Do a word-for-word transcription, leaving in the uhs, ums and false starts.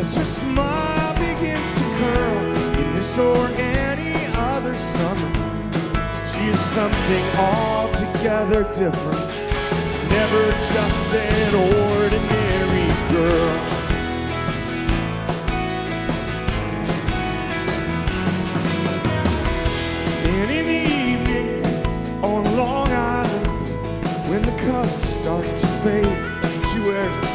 as her smile begins to curl in this or any other summer. She is something altogether different, never just an ordinary girl. And in the evening on Long Island, when the colors start to fade, she wears the